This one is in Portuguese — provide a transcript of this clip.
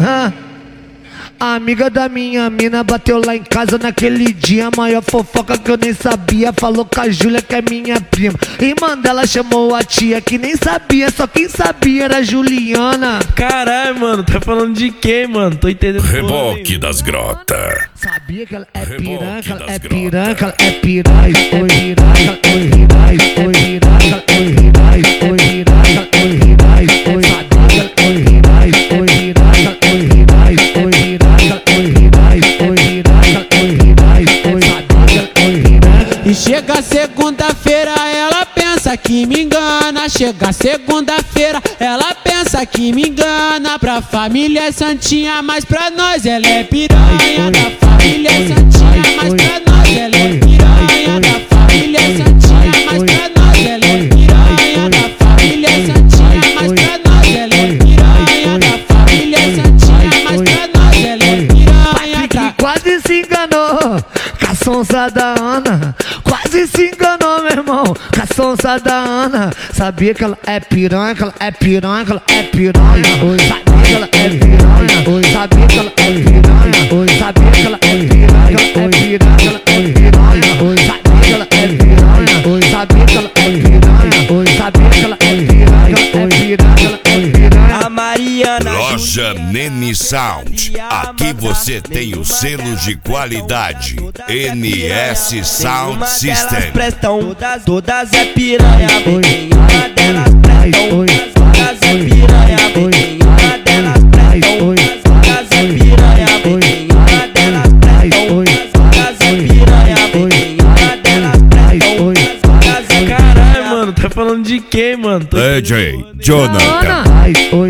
A amiga da minha mina bateu lá em casa naquele dia. Maior fofoca que eu nem sabia. Falou com a Júlia que é minha prima. Irmã dela chamou a tia que nem sabia. Só quem sabia era a Juliana. Caralho, mano, tá falando de quem, mano? Tô entendendo. Reboque das grotas. Sabia que ela é Reboque piranha, ela das é grotas. piranha, ela é piranha, oi piranha, oi piranha, oi piranha, oi piranha, oi piranha, oi piranha, oi piranha, oi piranha, oi piranha, oi piranha, oi piranha, oi piranha, oi piranha. E chega segunda-feira, ela pensa que me engana. Chega segunda-feira, ela pensa que me engana. Pra família é santinha, mas pra nós ela é piranha. Da família é santinha, mas pra nós ela é piranha. Da família é santinha, mas pra nós ela é piranha. Da família é santinha, mas pra nós ela é piranha. Da família é santinha, mas pra nós ela é piranha. Que quase se enganou com a sonsa da Ana. Quase se enganou, meu irmão, com a sonsa da Ana. Sabia que ela é piranha, que ela é piranha, que ela é piranha. Sabia que ela é piranha, sabia que ela é piranha, sabia que ela é piranha, que ela é piranha, que ela é piranha. Sabia que ela é piranha, sabia que ela é piranha, sabia que ela é piranha, que ela é piranha, que ela é piranha. A Mariana Loja Nene Sound. Aqui você tem os selos de qualidade. NS Sound System. Prestam, todas é piranha. Nenhuma delas prestam, todas é piranha. Nenhuma delas prestam, todas é piranha. Nenhuma delas prestam, todas é piranha. Nenhuma delas prestam, todas é. Caralho, mano, tá falando de quem, mano? DJ Jonathan. Oi